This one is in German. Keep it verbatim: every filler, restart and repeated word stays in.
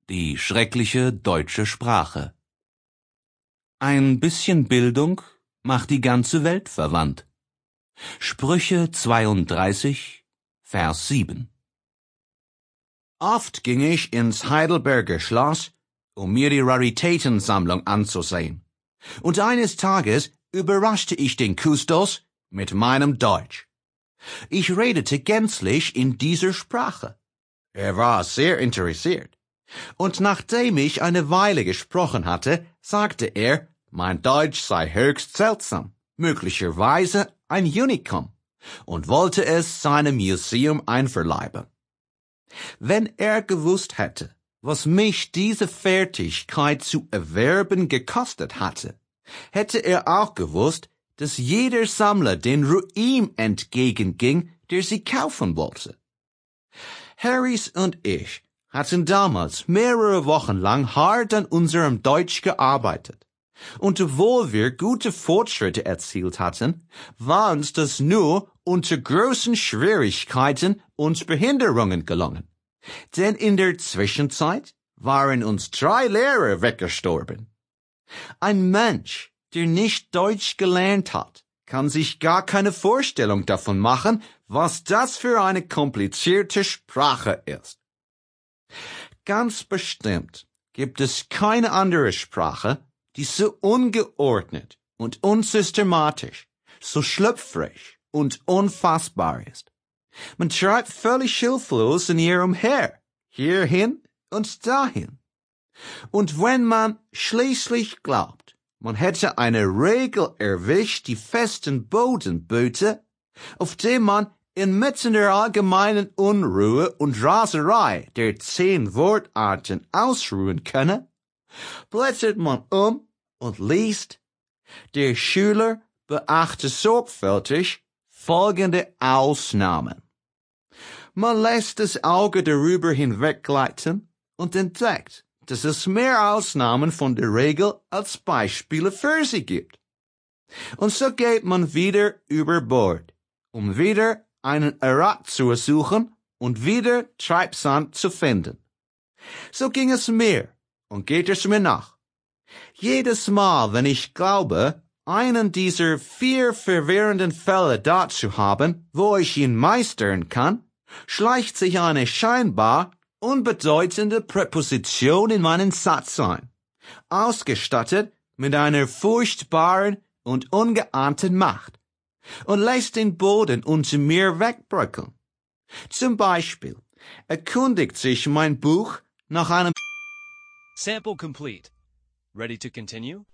Die schreckliche deutsche Sprache. Ein bisschen Bildung macht die ganze Welt verwandt. Sprüche zweiunddreißig, Vers sieben. Oft ging ich ins Heidelberger Schloss, um mir die Raritätensammlung anzusehen. Und eines Tages überraschte ich den Kustos mit meinem Deutsch. Ich redete gänzlich in dieser Sprache. Er war sehr interessiert. Und nachdem ich eine Weile gesprochen hatte, sagte er, mein Deutsch sei höchst seltsam, möglicherweise ein Unikum, und wollte es seinem Museum einverleiben. Wenn er gewusst hätte, was mich diese Fertigkeit zu erwerben gekostet hatte, hätte er auch gewusst, dass jeder Sammler den Ruin entgegenging, der sie kaufen wollte. Harris und ich hatten damals mehrere Wochen lang hart an unserem Deutsch gearbeitet. Und obwohl wir gute Fortschritte erzielt hatten, war uns das nur unter großen Schwierigkeiten und Behinderungen gelungen. Denn in der Zwischenzeit waren uns drei Lehrer weggestorben. Ein Mensch, der nicht Deutsch gelernt hat, kann sich gar keine Vorstellung davon machen, was das für eine komplizierte Sprache ist. Ganz bestimmt gibt es keine andere Sprache, die so ungeordnet und unsystematisch, so schlüpfrig und unfassbar ist. Man treibt völlig hilflos in ihr umher, hierhin und dahin. Und wenn man schließlich glaubt, man hätte eine Regel erwischt, die festen Boden böte, auf dem man inmitten der allgemeinen Unruhe und Raserei der zehn Wortarten ausruhen könne, blättert man um und liest, der Schüler beachte sorgfältig folgende Ausnahmen. Man lässt das Auge darüber hinweggleiten und entdeckt, dass es mehr Ausnahmen von der Regel als Beispiele für sie gibt. Und so geht man wieder über Bord, um wieder einen Erat zu ersuchen und wieder Treibsand zu finden. So ging es mir und geht es mir nach. Jedes Mal, wenn ich glaube, einen dieser vier verwirrenden Fälle da zu haben, wo ich ihn meistern kann, schleicht sich eine scheinbar unbedeutende Präposition in meinen Satz ein, ausgestattet mit einer furchtbaren und ungeahnten Macht, und lässt den Boden unter mir wegbröckeln. Zum Beispiel erkundigt sich mein Buch nach einem Sample complete. Ready to continue?